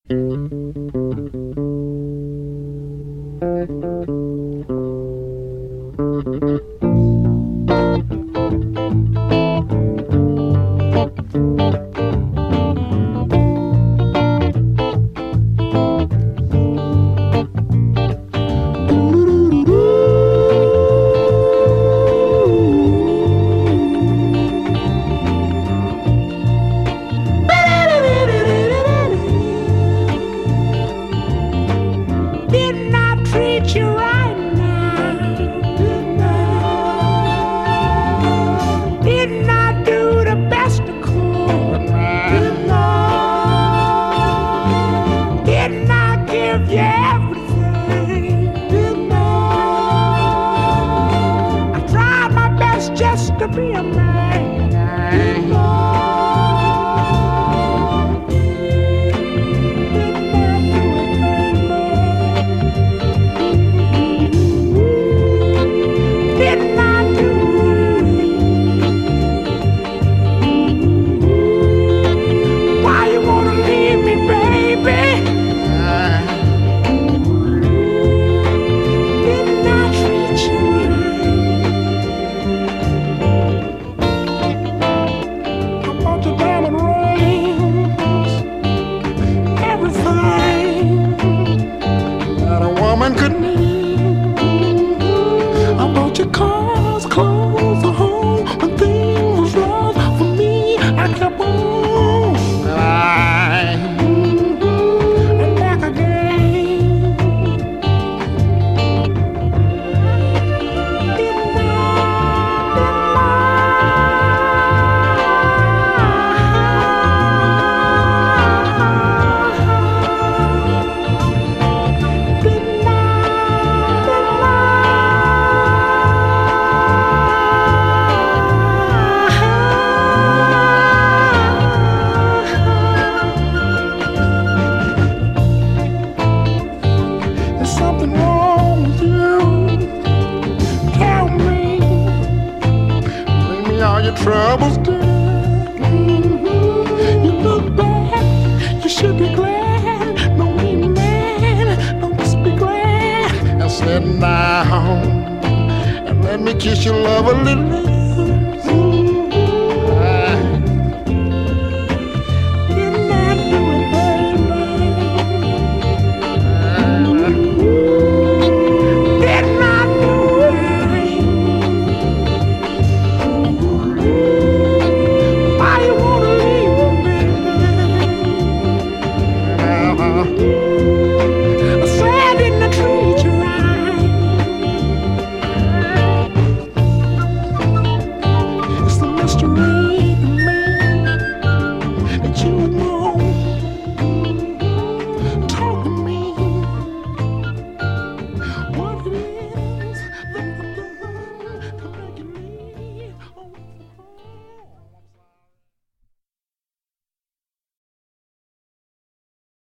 Didn't I treat you right now? Didn't I do the best I could? Didn't I give you everything? I tried my best just to be a man. Didn't I do right? Why you wanna leave me, baby? Didn't I treat you right? I bought you diamond rings, everything that a woman could need. I bought you cars, clothes, a home. When things was wrong for me, I kept on and back again. Didn't There's something wrong with you. Tell me. Bring me all your troubles, dear. You look bad. You should be glad. No mean man. Don't just be glad. Now sit down and let me kiss your love a little. Didn't I do it, baby? Didn't I do right? Why you wanna leave me, baby?